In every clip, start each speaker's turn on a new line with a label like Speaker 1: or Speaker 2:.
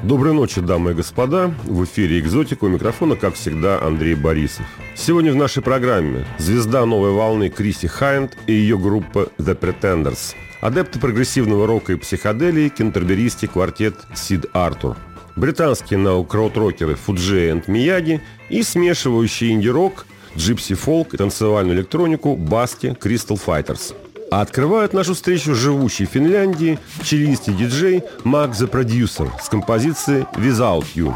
Speaker 1: Доброй ночи, дамы и господа. В эфире «Экзотика», у микрофона, как всегда, Андрей Борисов. Сегодня в нашей программе звезда новой волны Криси Хайнд и ее группа The Pretenders. Адепты прогрессивного рока и психоделии, кентерберийский квартет Сид Артур. Британские нео-крауд-рокеры Фуджи и Мияги и смешивающие инди-рок, джипси-фолк и танцевальную электронику Баски Crystal Fighters. А открывает нашу встречу живущий в Финляндии чилийский диджей Mark the Producer с композицией Without You.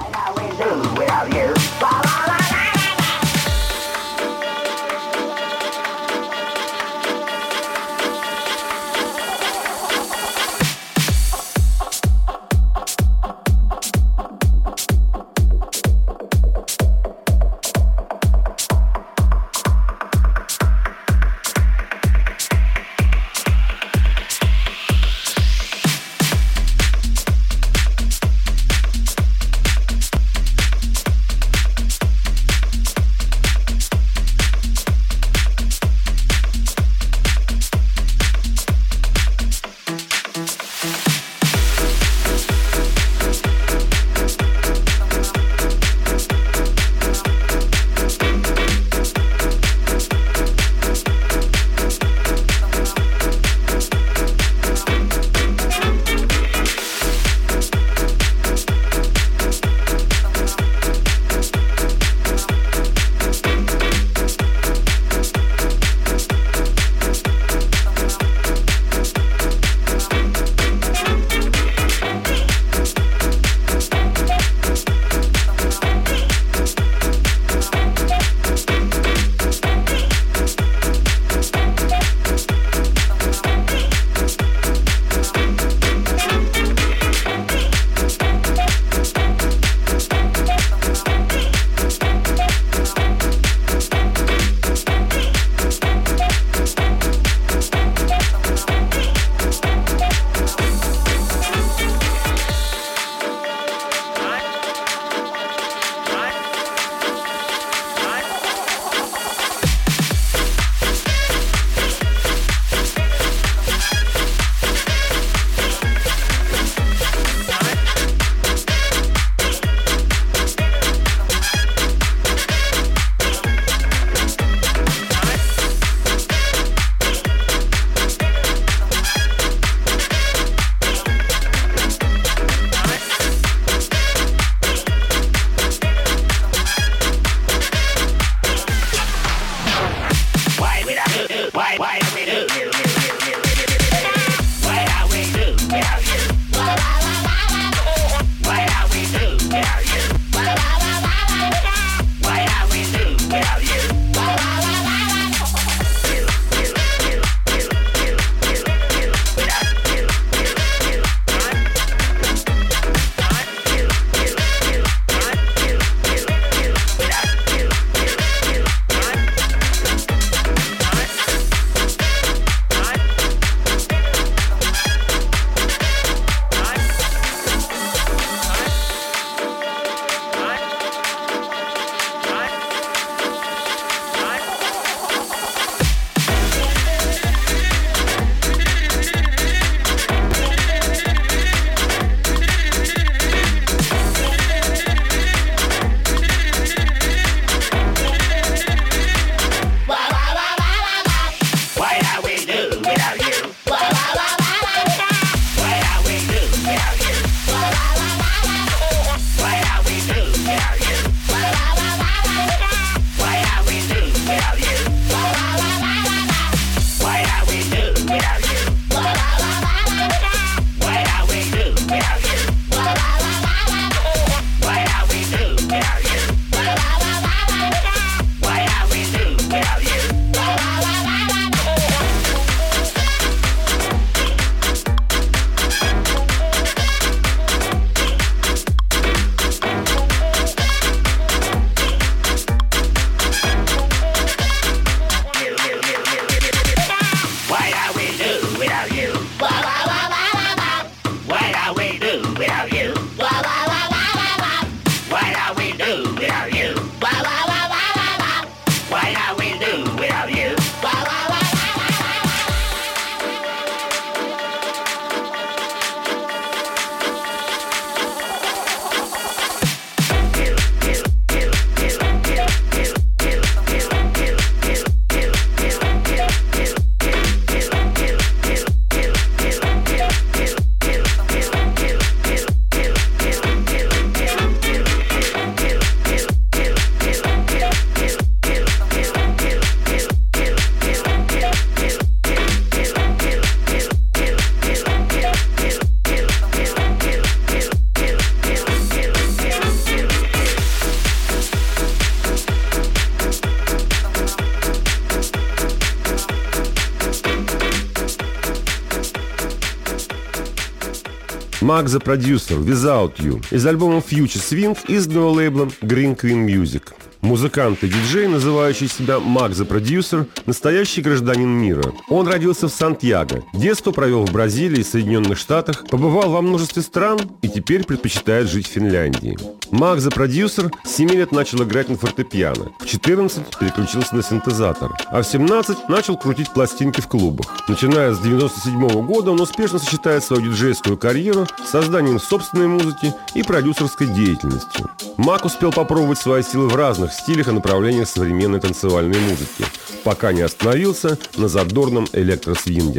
Speaker 1: Mac the Producer Without You из альбома Future Swing, изданного лейблом Green Queen Music. Музыкант и диджей, называющий себя Mac the Producer, настоящий гражданин мира. Он родился в Сантьяго, детство провел в Бразилии и Соединенных Штатах, побывал во множестве стран и теперь предпочитает жить в Финляндии. Mac the Producer с 7 лет начал играть на фортепиано, в 14 переключился на синтезатор, а в 17 начал крутить пластинки в клубах. Начиная с 1997 года он успешно сочетает свою диджейскую карьеру с созданием собственной музыки и продюсерской деятельностью. Mac успел попробовать свои силы в разных стилях и направлениях современной танцевальной музыки, пока не остановился на задорном электросвинге.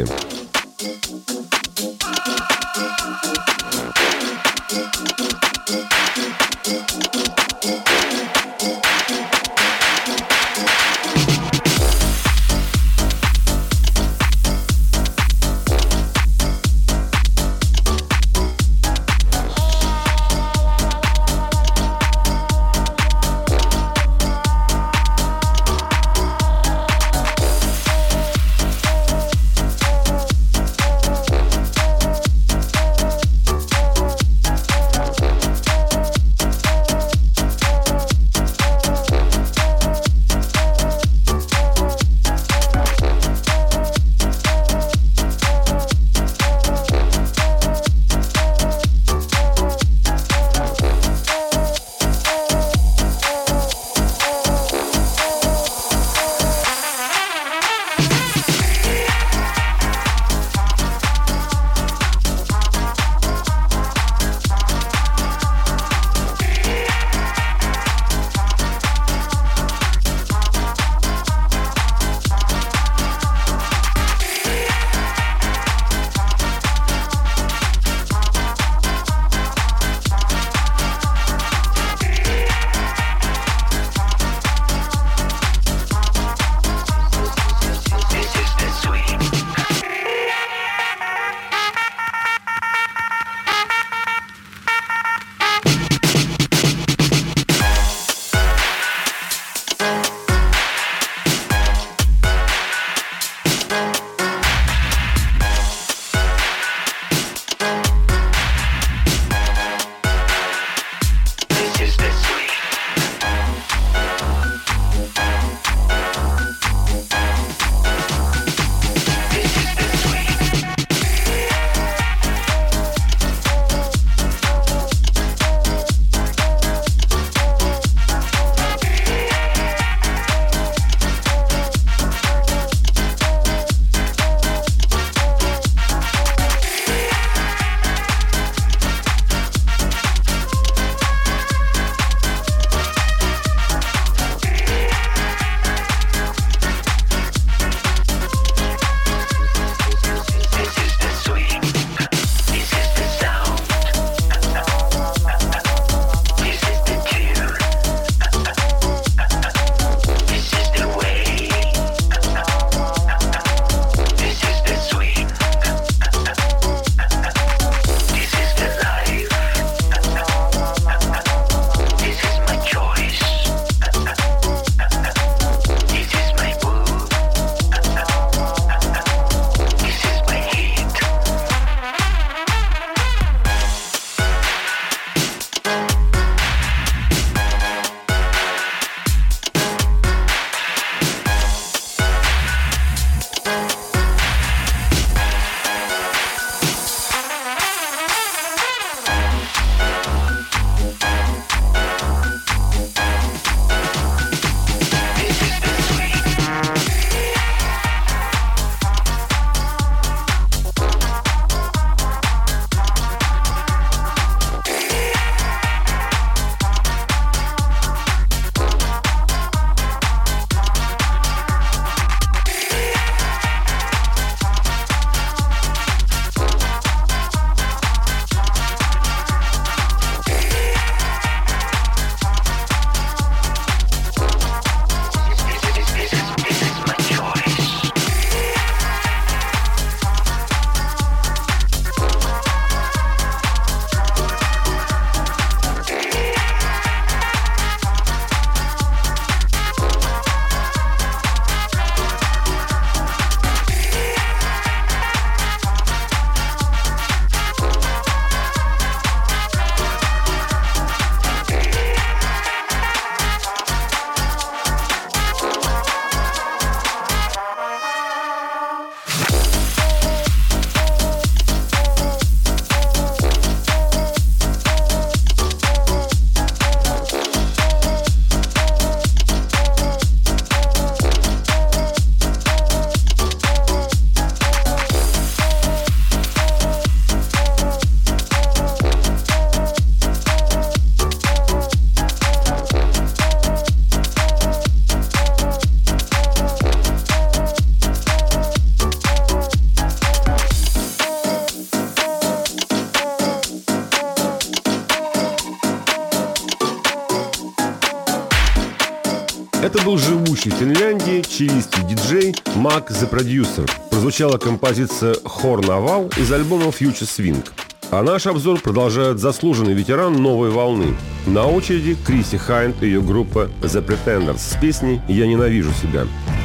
Speaker 1: Это был живущий в Финляндии чилийский диджей Mac the Producer. Прозвучала композиция «Horn Oval» из альбома Future Swing. А наш обзор продолжает заслуженный ветеран новой волны. На очереди Криси Хайнд и ее группа The Pretenders с песней «Я ненавижу себя».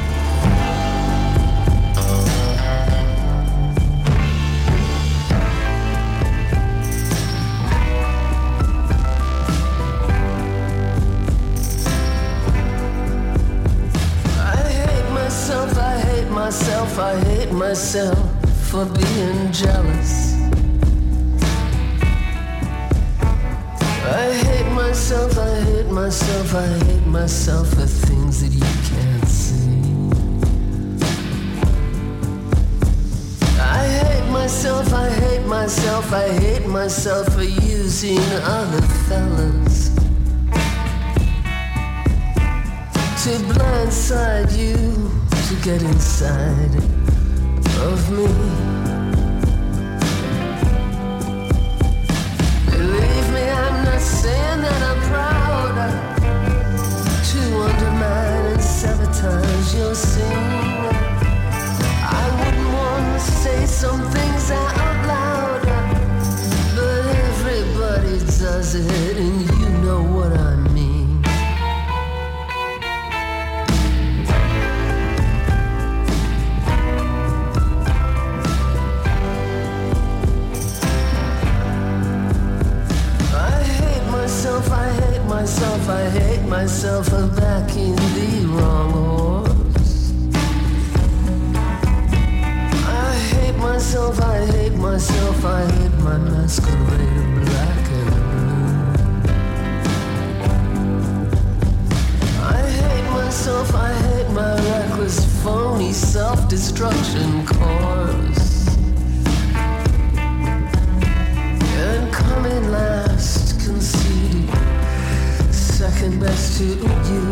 Speaker 2: I hate myself for being jealous. I hate myself, I hate myself, I hate myself for things that you can't see. I hate myself, I hate myself, I hate myself for using other fellas to blindside you, to get inside of me. Believe me, I'm not saying that I'm proud to undermine and sabotage your scene. I wouldn't want to say some things out loud, but everybody does it, and you know what I mean. I hate myself for backing the wrong horse. I hate myself, I hate myself, I hate my masquerade of black and blue. I hate myself, I hate my reckless, phony self-destruction course. And coming last, conceded, second best to you.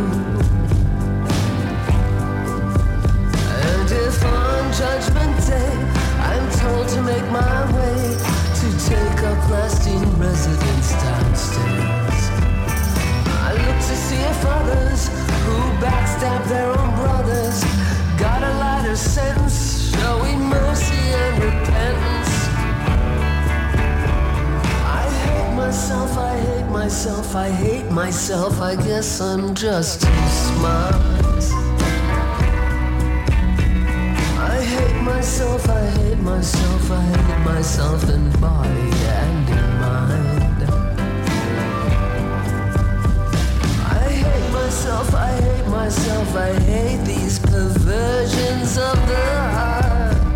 Speaker 2: And if on Judgment Day I'm told to make my way to take up lasting residence downstairs, I look to see if others who backstab their own brothers got a lighter sentence, showing mercy and repentance. Myself, I hate myself, I hate myself, I guess I'm just too smart. I hate myself, I hate myself, I hate myself in body and in mind. I hate myself, I hate myself, I hate these perversions of the heart.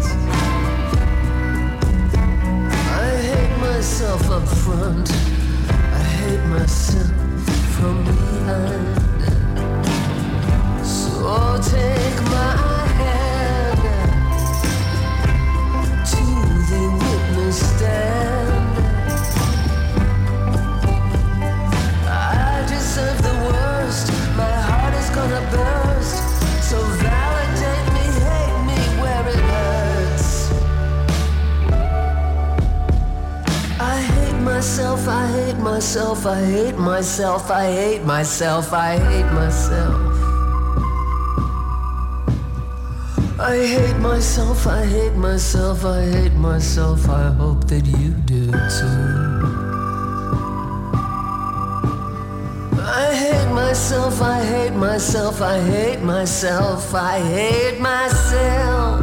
Speaker 2: I hate myself up front, I hate myself from behind. So take my hand to the witness stand. I deserve the worst, my heart is gonna burst. So validate me, hate me where it hurts. I hate myself, I hate myself, I hate myself, I hate myself, I hate myself. I hate myself, I hate myself, I hate myself, I hope that you do too. I hate myself, I hate myself, I hate myself, I hate myself.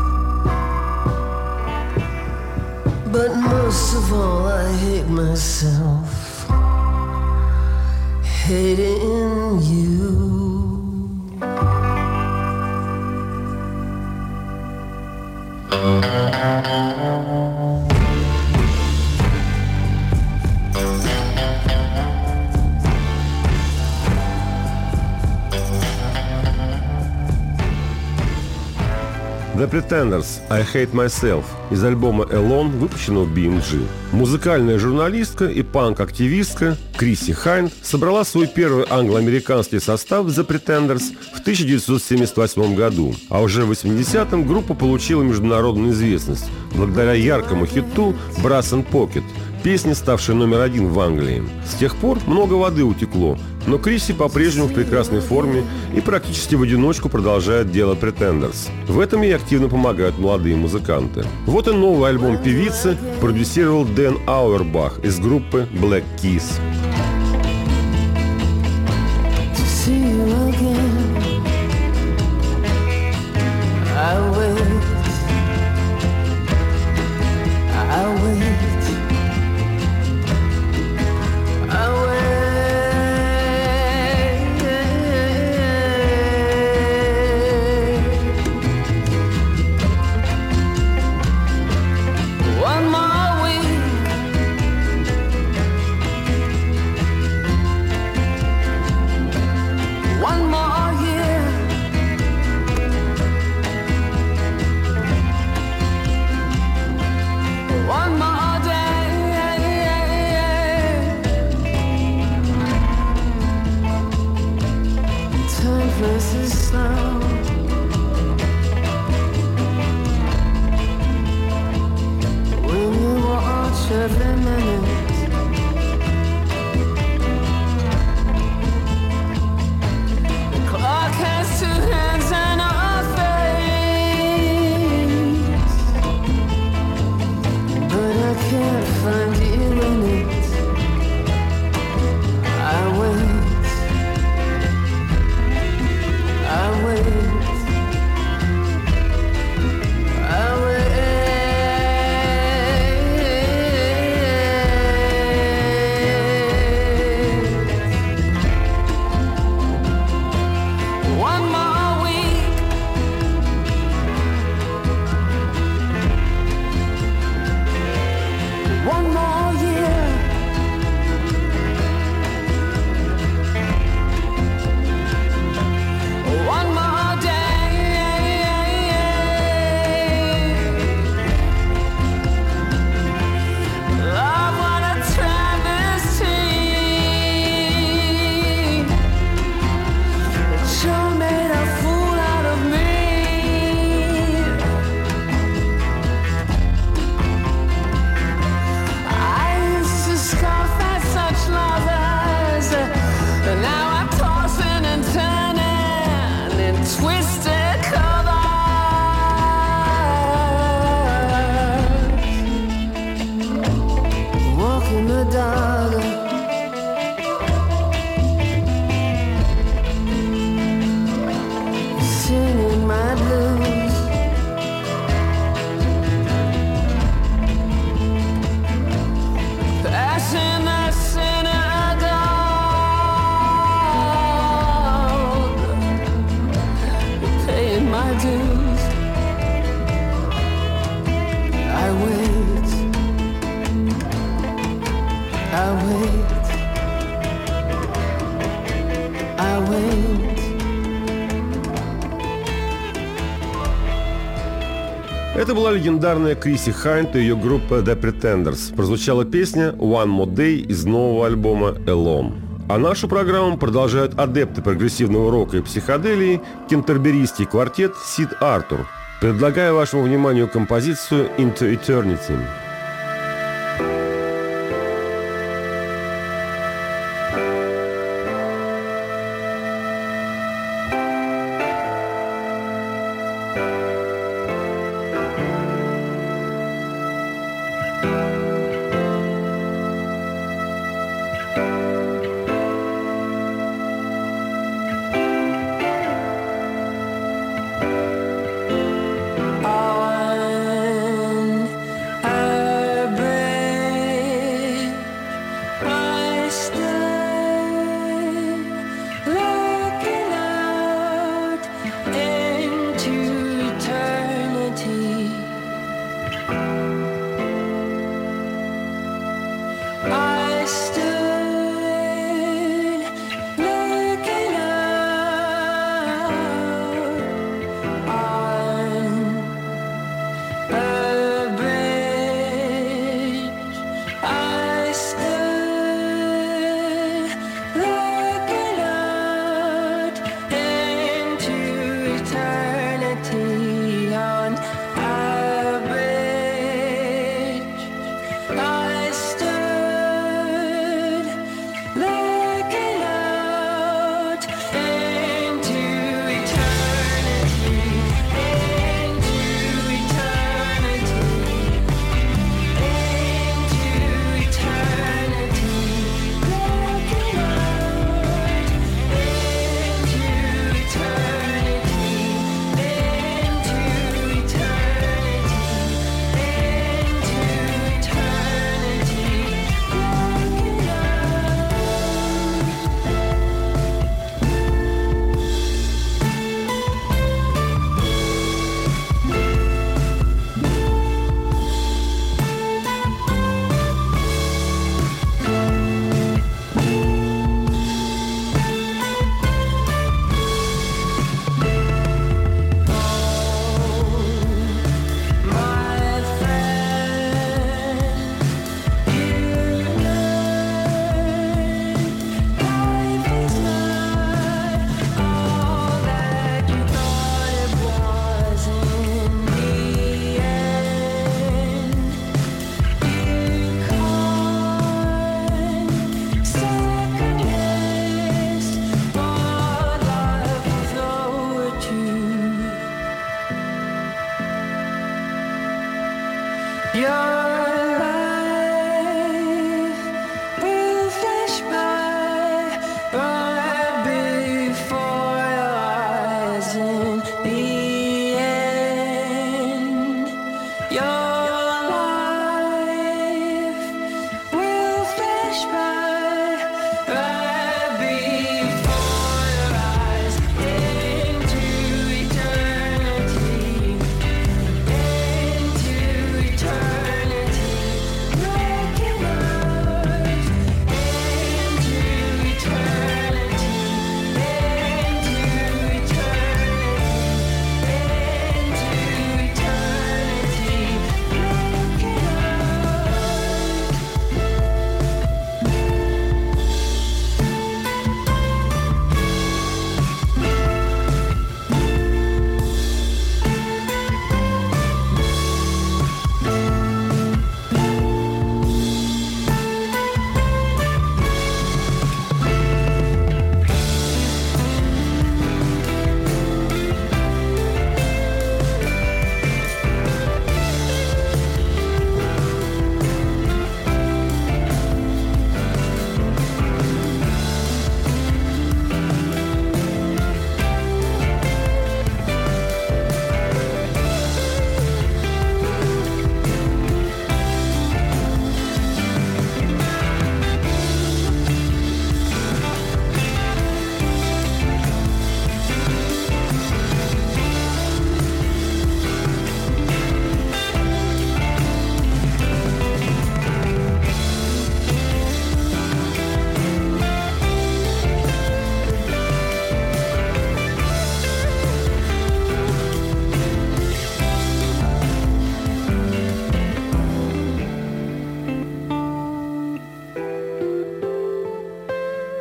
Speaker 2: But most of all, I hate myself, hating you.
Speaker 1: The Pretenders «I Hate Myself» из альбома «Alone», выпущенного BMG. Музыкальная журналистка и панк-активистка Криси Хайнд собрала свой первый англо-американский состав The Pretenders в 1978 году, а уже в 80-м группа получила международную известность благодаря яркому хиту «Brass and Pocket», Песня, ставшая номер 1 в Англии. С тех пор много воды утекло, но Крисси по-прежнему в прекрасной форме и практически в одиночку продолжает дело Pretenders. В этом ей активно помогают молодые музыканты. Вот и новый альбом певицы продюсировал Дэн Ауэрбах из группы Black Keys. Это была легендарная Крисси Хайнд и ее группа The Pretenders. Прозвучала песня «One More Day» из нового альбома «Alone». А нашу программу продолжают адепты прогрессивного рока и психоделии, кентерберийский квартет Сид Артур. Предлагаю вашему вниманию композицию «Into Eternity».
Speaker 2: I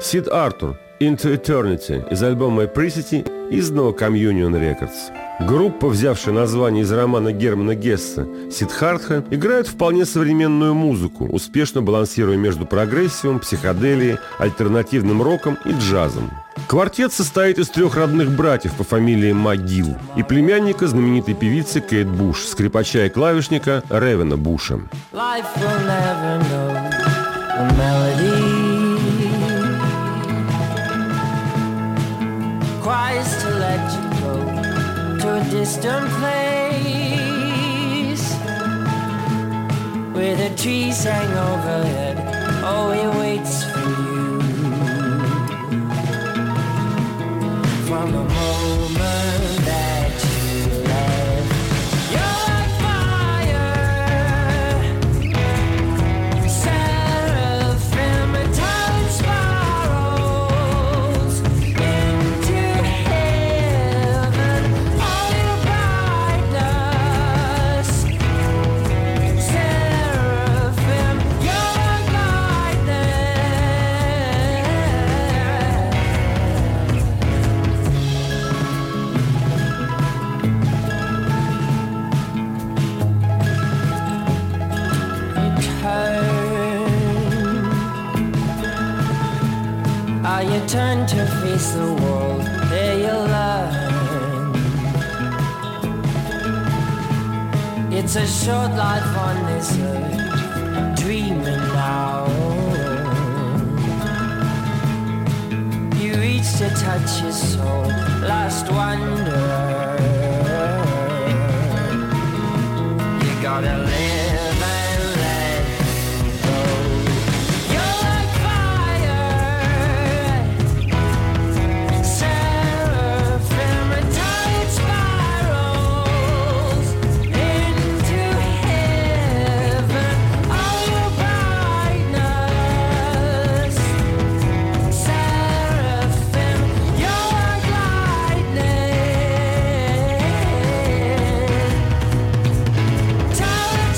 Speaker 1: Сид Артур, Into Eternity из альбома Apricity, изданного Communion Records. Группа, взявшая название из романа Германа Гесса «Сиддхартха», играет вполне современную музыку, успешно балансируя между прогрессивом, психоделией, альтернативным роком и джазом. Квартет состоит из 3 родных братьев по фамилии МакГилл и племянника знаменитой певицы Кейт Буш, скрипача и клавишника Ревена Буша.
Speaker 2: To let you go to a distant place where the trees hang overhead. Oh, he waits for you. From the moment that you left, you're like fire, seraphim, metallic spirals into heaven. All your brightness, seraphim, you're like you turn to face the world, there you learn. It's a short life on this earth, dreaming now. You reach to touch his soul, last wanderer. You gotta live. Time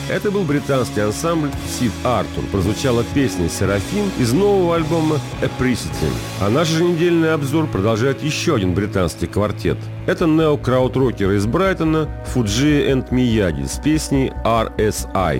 Speaker 1: Это был британский ансамбль Сид Артур. Прозвучала песня «Серафим» из нового альбома «Apricity». А наш еженедельный обзор продолжает еще один британский квартет. Это нео-крауд-рокеры из Брайтона Фуджи энд Мияги с песней «RSI».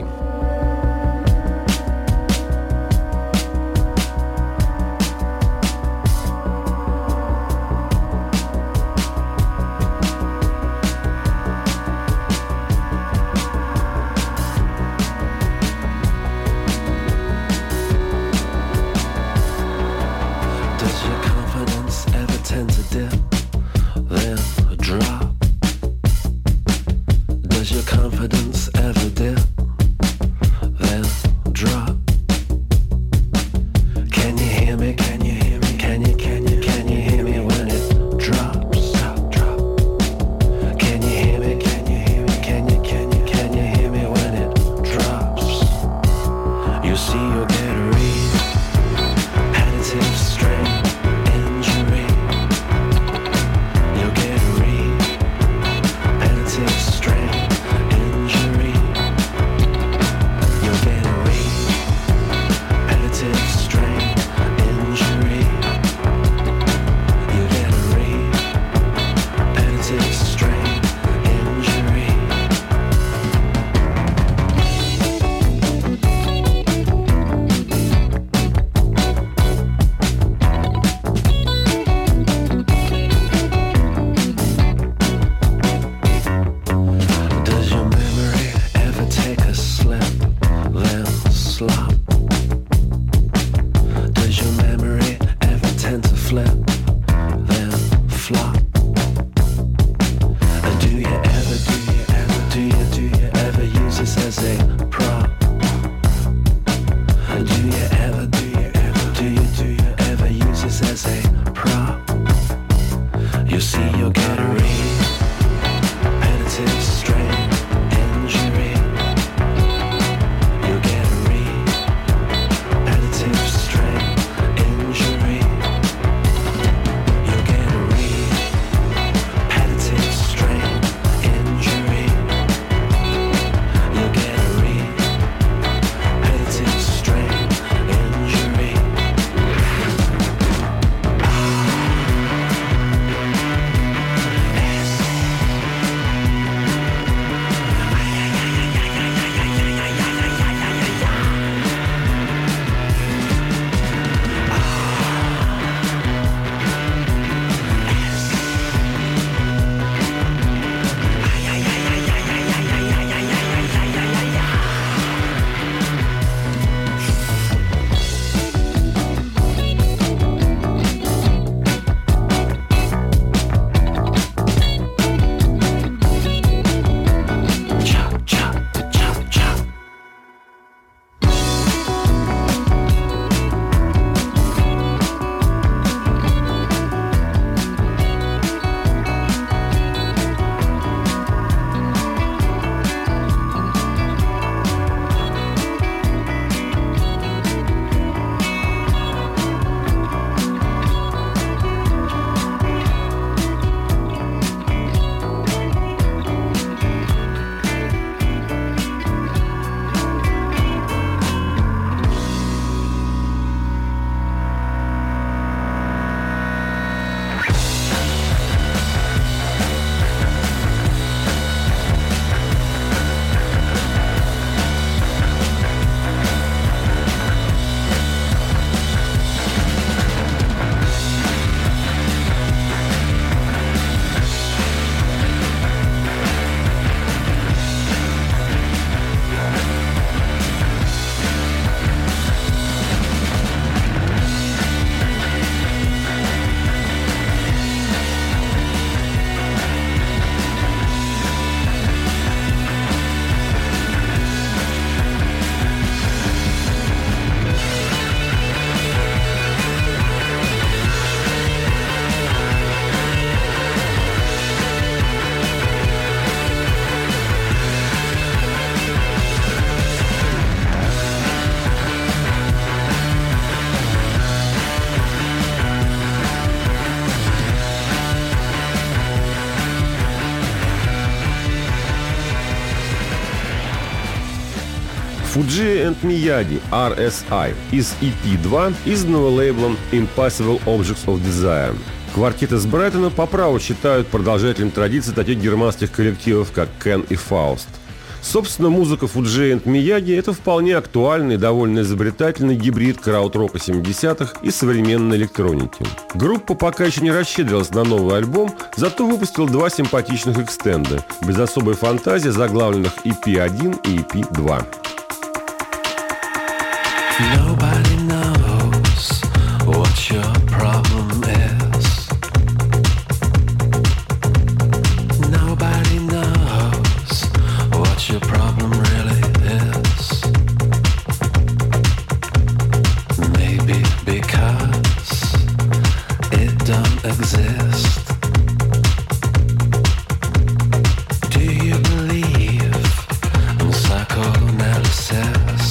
Speaker 1: Fujii and Miyagi, RSI, из EP2, изданного лейблом Impossible Objects of Desire. Квартет из Брайтона по праву считают продолжателем традиции таких германских коллективов, как Кен и Фауст. Собственно, музыка Fujii and Miyagi – это вполне актуальный и довольно изобретательный гибрид краудрока 70-х и современной электроники. Группа пока еще не расщедрилась на новый альбом, зато выпустила 2 симпатичных экстенда, без особой фантазии, заглавленных EP1 и EP2.
Speaker 2: Nobody knows what your problem is. Nobody knows what your problem really is. Maybe because it don't exist. Do you believe in psychoanalysis?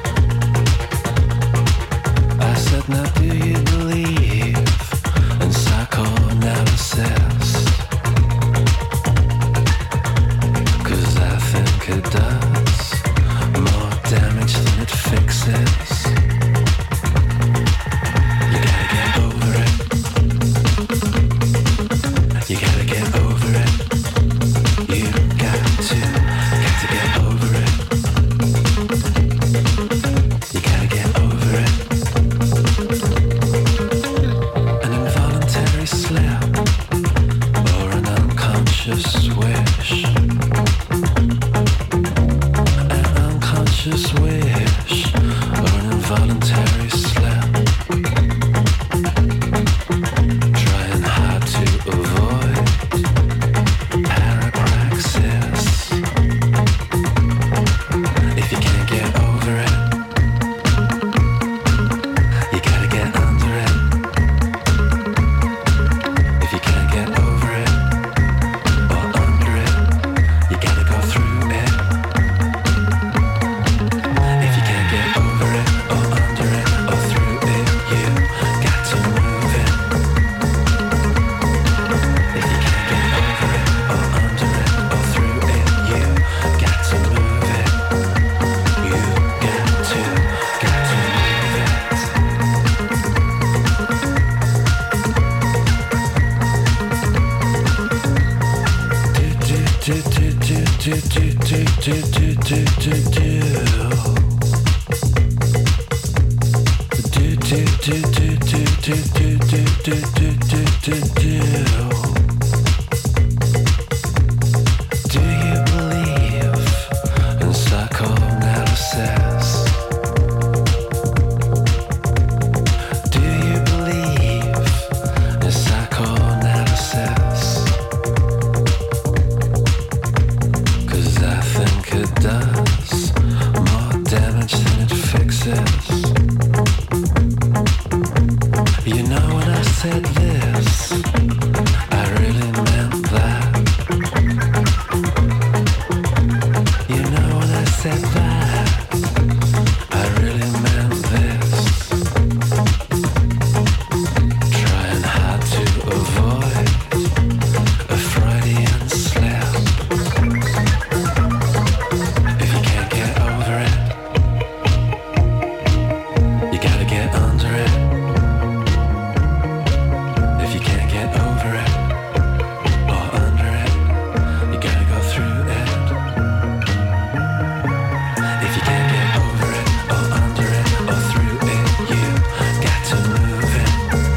Speaker 2: I said, now do you believe in psychoanalysis? 'Cause I think it does more damage than it fixes. You gotta get over it. You gotta get over it. You got to get over it. You gotta get over it. An involuntary slip or an unconscious wish. An unconscious wish or an involuntary slip. Trying hard to avoid parapraxis. If you can't get over it, you gotta get under it. If you can't get over it or under it, you gotta go through it. If you can't get over it or under it or through it, you got to move it. If you can't get over it or under it or through it, you got to move it. You got to move it. Do you believe in psychoanalysis? Do you believe in psychoanalysis? 'Cause I think it does more damage than it fixes. You know when I said this, I really meant that. You know when I said that, I really meant this. Trying hard to avoid a Freudian slip. If you can't get over it, you gotta get under it. If you can't get over it or under it, you gotta go through it. If you can't get over it or under it or through it, you got to move it.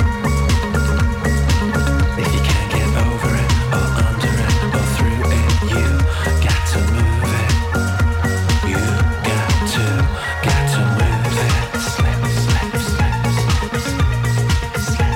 Speaker 2: If you can't get over it or under it or through it, you got to move it. You got to move it. Slip, slip, slip, slip, slip,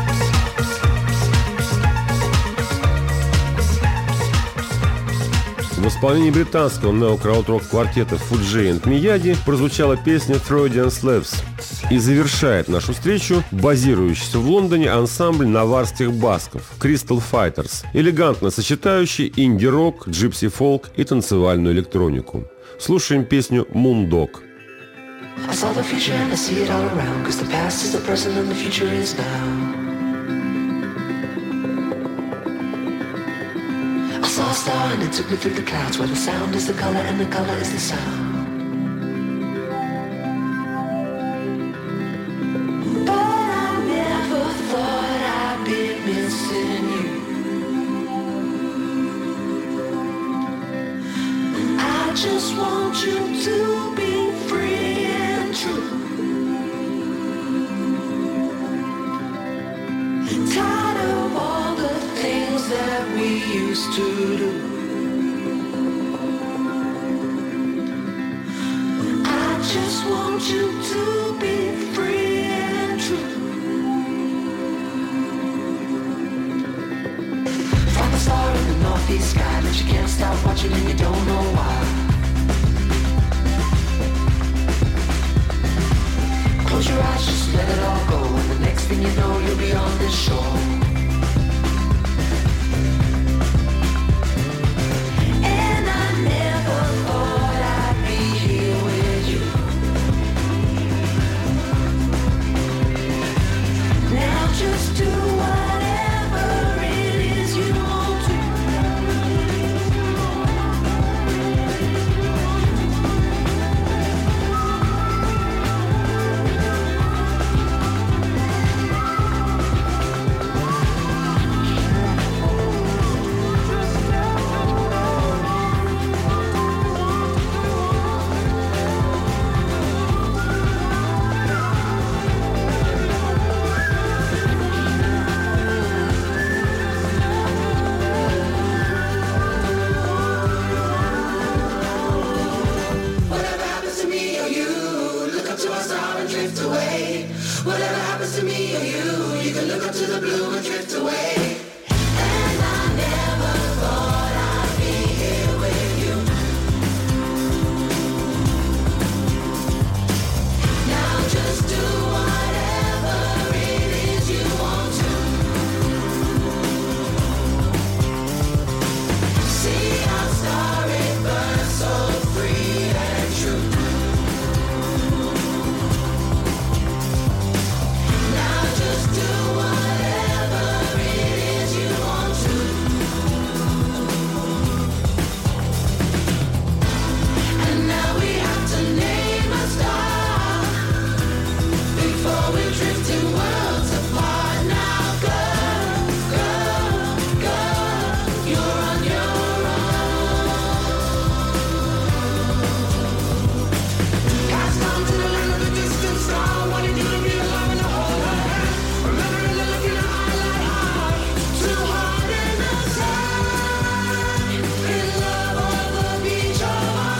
Speaker 1: В исполнении британского неокрауд-рок квартета Fujii and Miyagi прозвучала песня Freudian Slaps. И завершает нашу встречу базирующийся в Лондоне ансамбль наварских басков Crystal Fighters, элегантно сочетающий инди-рок, джипси-фолк и танцевальную электронику. Слушаем песню «Moondog».
Speaker 3: I saw the future and I see it all around, 'cause the past is the present and the future is now. I saw a star and it took me through the clouds, where the sound is the color and the color is the sound. used to do. I just want you to be free and true. Find a star in the northeast sky that you can't stop watching and you don't know why. Close your eyes, just let it all go, and the next thing you know, you'll be on this shore. And I never thought I'd be here with you. Now just do whatever it is you want to. Whatever happens to me or you, look up to our star and drift away. Whatever happens to me or you, you can look up to the blue and drift away. And I never thought I'd be here with you. Now just do whatever it is you want to. See our star, it burns so free and true. Now just do whatever it is you want to. And now we have to name a star before we're drifting worlds apart. Now go, go, go, you're on your own. Cast on to the land of the distant star, wanting you to be alive in the whole world. Remembering the look in your eye like heart, too hard in the sun. In love on the beach of our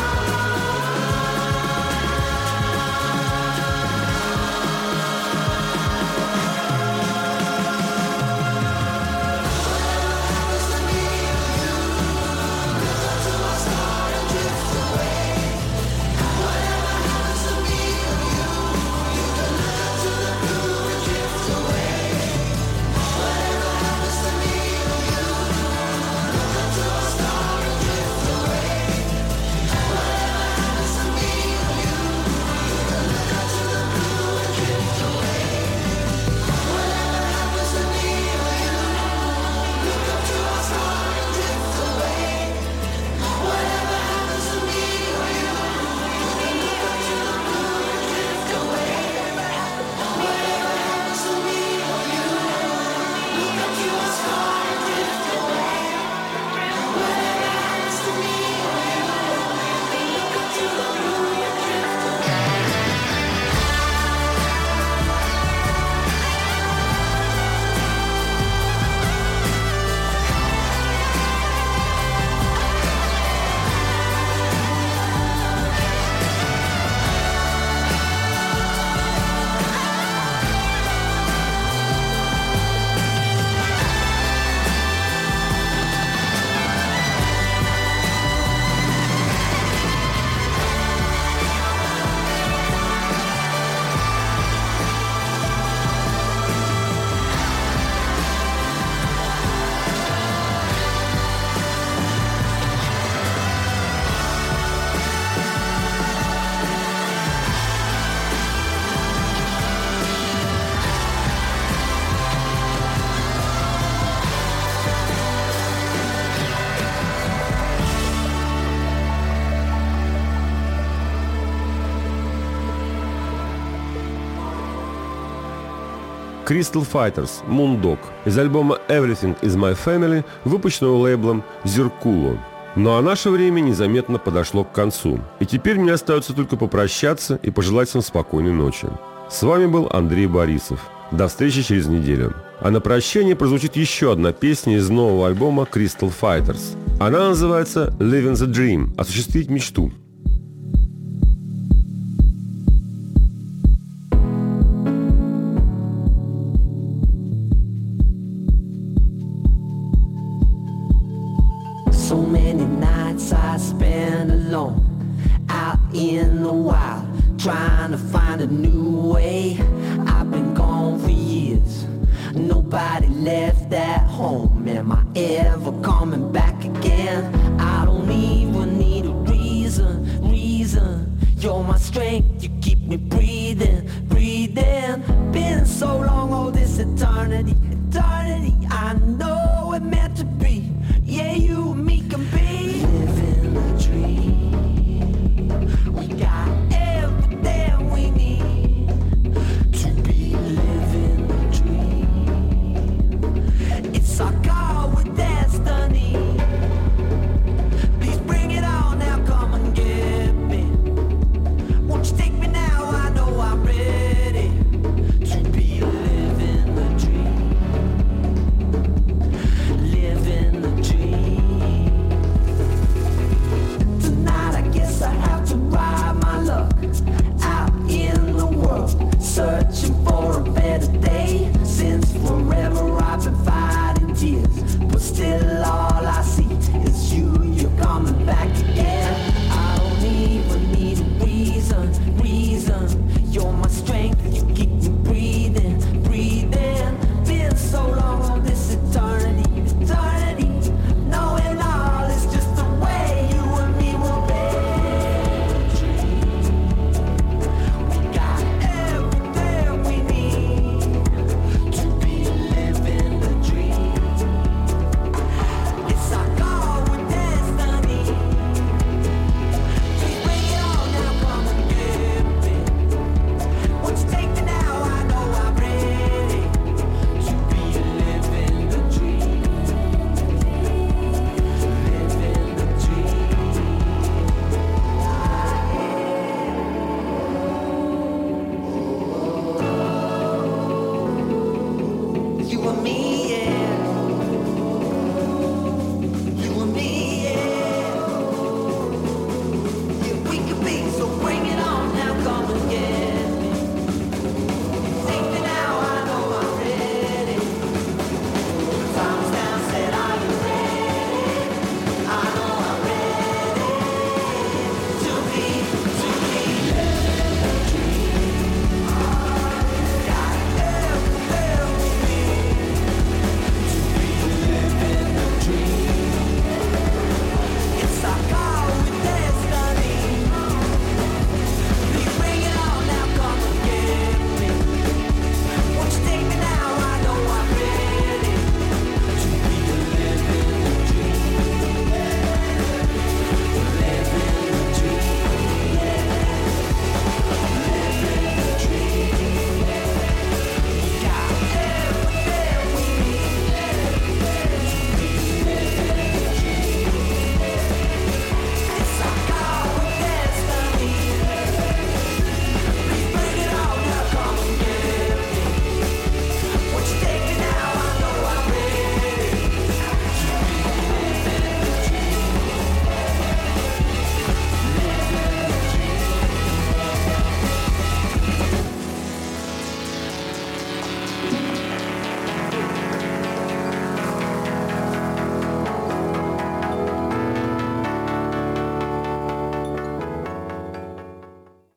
Speaker 1: Crystal Fighters Moondog из альбома Everything Is My Family, выпущенного лейблом Zirculo. Ну а наше время незаметно подошло к концу. И теперь мне остается только попрощаться и пожелать вам спокойной ночи. С вами был Андрей Борисов. До встречи через неделю. А на прощание прозвучит еще одна песня из нового альбома Crystal Fighters. Она называется «Living the Dream» – «Осуществить мечту».
Speaker 2: So many nights I spend alone, out in the wild, trying to find a new way. I've been gone for years, nobody left at home. Am I ever coming back again? I don't even need a reason. You're my strength, you keep me breathing. Been so long, all this eternity.